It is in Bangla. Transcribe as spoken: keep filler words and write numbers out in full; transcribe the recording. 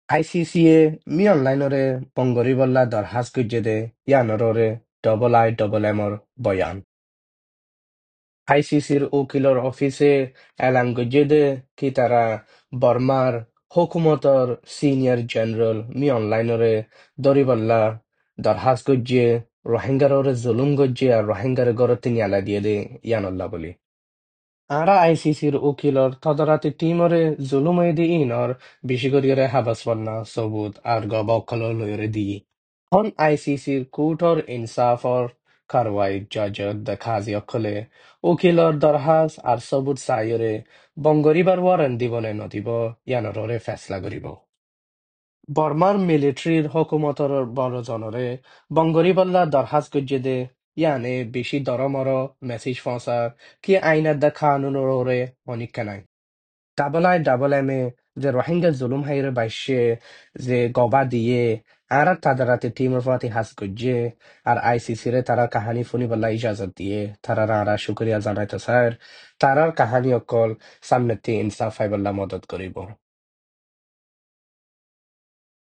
আইসিসি এ মি অনলাইনরে পঙ্গরি বল্লা দরহাজ গুজ্জেদে ইয়ানররে ডবল আই ডবল এমর বয়ান আইসিসির উকিলর অফিসে এলান গুজ্জেদে কি তারা বর্মার হুকুমতর সিনিয়র জেনারেল মি অনলাইনরে দরিবল্লা দরহাজ গুজ্জে রোহিঙ্গাররে জুলুম গুজ্জে আর রোহিঙ্গার গড় তিনি আলা দিয়ে দে ইয়ানল্লা বলি আরা আইসিসির উকিলর তদারতি টিমরে জুলুম এদি ইনর বেশি করিয়ারে হাবাস বন্না সবুত আর গব অকল লইরে দি হন আইসিসির কুটর ইনসাফর কারওয়াই জজ দেখাজি অকলে উকিলর দরহাস আর সবুত সাইরে বঙ্গরিবার ওয়ারেন দিবনে নদিব ইয়ানরে ফেসলা করিব বর্মার মিলিটারির হকুমতর বড় জনরে বঙ্গরিবল্লা দরহাজ গজ্জেদে ইয়ানে বেশি দরমর মেসেজ ফসার কি আইনার দা কানুনরে অনিকা নাই ডাবল আই ডাবল এম এ যে রোহিঙ্গা জুলুম হাইরে বাইশে যে গবা দিয়ে আর তাদারাতে টিমের ফাতি হাস গজ্জে আর আইসিসি রে তারা কাহানি ফুনি বল্লা ইজাজত দিয়ে তারা আরা শুক্রিয়া জানাইতে স্যার তারার কাহানি অকল সামনেতে ইনসাফ হয় বল্লা মদত করিব